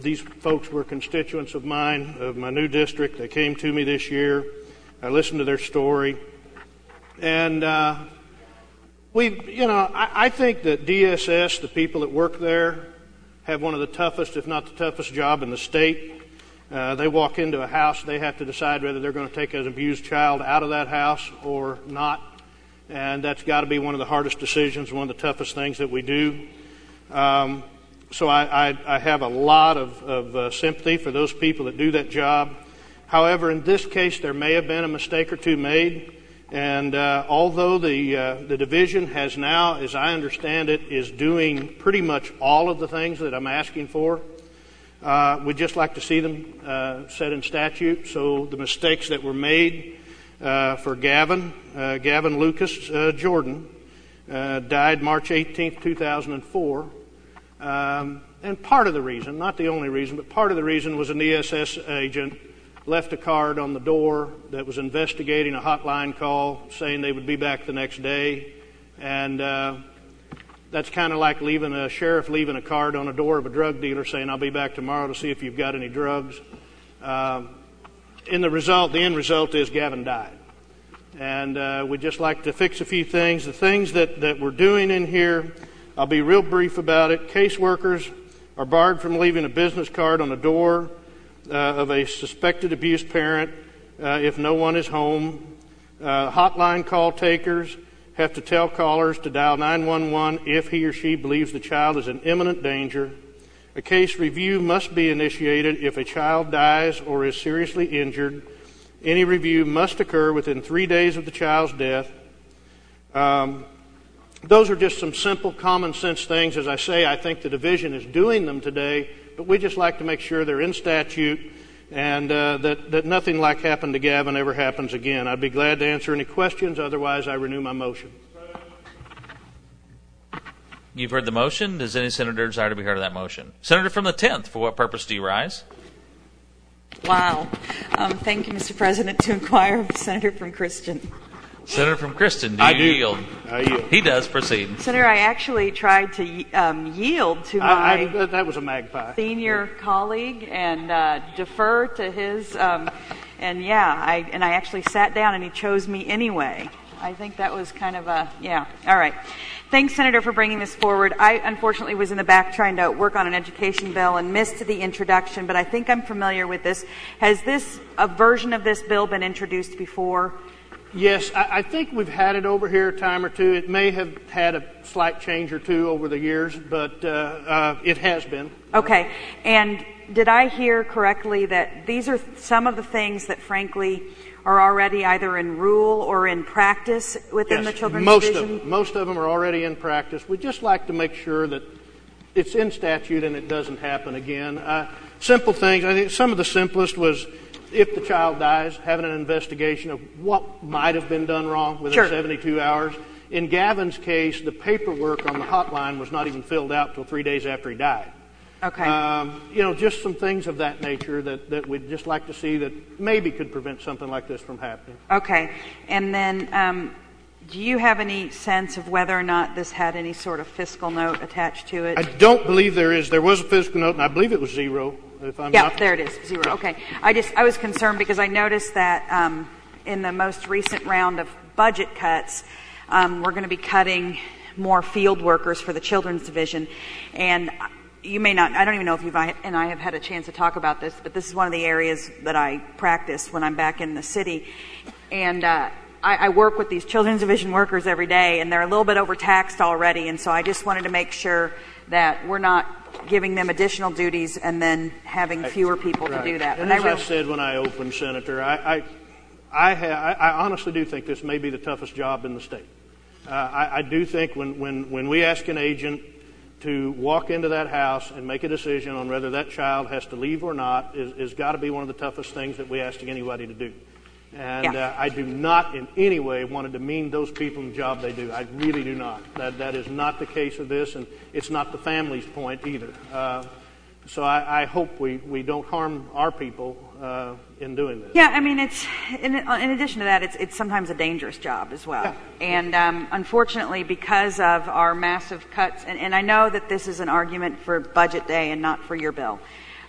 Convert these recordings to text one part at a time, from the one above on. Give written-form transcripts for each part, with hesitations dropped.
These folks were constituents of mine, of my new district. They came to me this year. I listened to their story. And I think that DSS, the people that work there, have one of the toughest, if not the toughest job in the state. They walk into a house, they have to decide whether they're going to take an abused child out of that house or not. And that's got to be one of the hardest decisions, one of the toughest things that we do. So I have a lot of sympathy for those people that do that job. However, in this case, there may have been a mistake or two made. And although the division has now, as I understand it, is doing pretty much all of the things that I'm asking for, we'd just like to see them set in statute. So the mistakes that were made for Gavin Lucas Jordan, died March 18th, 2004. And part of the reason, not the only reason, but part of the reason was an ESS agent left a card on the door that was investigating a hotline call saying they would be back the next day. And that's kind of like a sheriff leaving a card on a door of a drug dealer saying, I'll be back tomorrow to see if you've got any drugs. The end result is Gavin died. And we'd just like to fix a few things. The things that we're doing in here, I'll be real brief about it. Caseworkers are barred from leaving a business card on the door of a suspected abused parent if no one is home. Hotline call takers have to tell callers to dial 911 if he or she believes the child is in imminent danger. A case review must be initiated if a child dies or is seriously injured. Any review must occur within 3 days of the child's death. Those are just some simple common sense things. As I say, I think the division is doing them today, but we just like to make sure they're in statute and that nothing like happened to Gavin ever happens again. I'd be glad to answer any questions. Otherwise, I renew my motion. You've heard the motion. Does any senator desire to be heard of that motion? Senator from the 10th, for what purpose do you rise? Wow. Thank you, Mr. President. To inquire of the senator from Christian. Senator from Christian, do you yield? I yield. He does. Proceed. Senator, I actually tried to yield to my that was a magpie. Senior colleague and defer to his. I actually sat down and he chose me anyway. I think that was kind of a, yeah. All right. Thanks, Senator, for bringing this forward. I, unfortunately, was in the back trying to work on an education bill and missed the introduction, but I think I'm familiar with this. Has a version of this bill been introduced before? Yes, I think we've had it over here a time or two. It may have had a slight change or two over the years, but it has been. Okay. And did I hear correctly that these are some of the things that, frankly, are already either in rule or in practice within the Children's Division? Most of them are already in practice. We'd just like to make sure that it's in statute and it doesn't happen again. Simple things. I think some of the simplest was, if the child dies, having an investigation of what might have been done wrong within 72 hours. In Gavin's case, the paperwork on the hotline was not even filled out until 3 days after he died. Okay. Just some things of that nature that we'd just like to see that maybe could prevent something like this from happening. Okay. And then do you have any sense of whether or not this had any sort of fiscal note attached to it? I don't believe there is. There was a fiscal note, and I believe it was zero. There it is, zero. Okay. I was concerned because I noticed that in the most recent round of budget cuts, we're going to be cutting more field workers for the Children's Division. And you may not, I don't even know if you and I have had a chance to talk about this, but this is one of the areas that I practice when I'm back in the city. And I work with these Children's Division workers every day, and they're a little bit overtaxed already. And so I just wanted to make sure that we're not giving them additional duties and then having fewer people to do that. And as I said when I opened, Senator, I honestly do think this may be the toughest job in the state. I do think when we ask an agent to walk into that house and make a decision on whether that child has to leave or not is got to be one of the toughest things that we ask anybody to do. And I do not in any way want to demean those people in the job they do. I really do not. That is not the case of this, and it's not the family's point either. So I hope we don't harm our people in doing this. Yeah, I mean, it's in addition to that, it's sometimes a dangerous job as well. Yeah. And unfortunately, because of our massive cuts, and I know that this is an argument for budget day and not for your bill,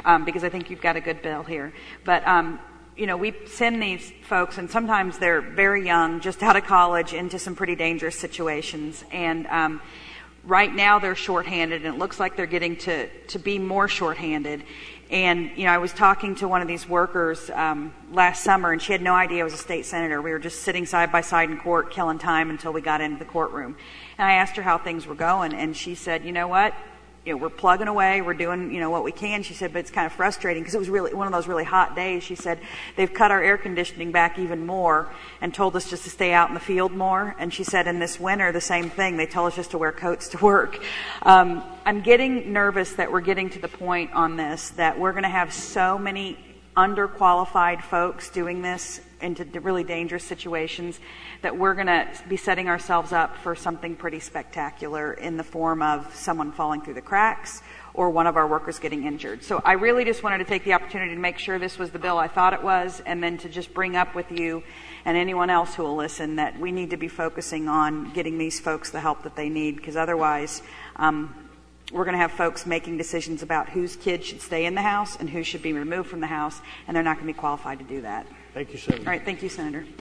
because I think you've got a good bill here. But we send these folks, and sometimes they're very young, just out of college, into some pretty dangerous situations. And right now they're shorthanded, and it looks like they're getting to be more shorthanded. And, I was talking to one of these workers last summer, and she had no idea I was a state senator. We were just sitting side by side in court, killing time until we got into the courtroom. And I asked her how things were going, and she said, you know what? We're plugging away, we're doing, what we can. She said, but it's kind of frustrating because it was really one of those really hot days. She said, they've cut our air conditioning back even more and told us just to stay out in the field more. And she said, in this winter, the same thing. They tell us just to wear coats to work. I'm getting nervous that we're getting to the point on this that we're going to have so many underqualified folks doing this into really dangerous situations that we're going to be setting ourselves up for something pretty spectacular in the form of someone falling through the cracks or one of our workers getting injured. So I really just wanted to take the opportunity to make sure this was the bill I thought it was, and then to just bring up with you and anyone else who will listen that we need to be focusing on getting these folks the help that they need, because otherwise we're going to have folks making decisions about whose kids should stay in the house and who should be removed from the house, and they're not going to be qualified to do that. Thank you, Senator. All right, thank you, Senator.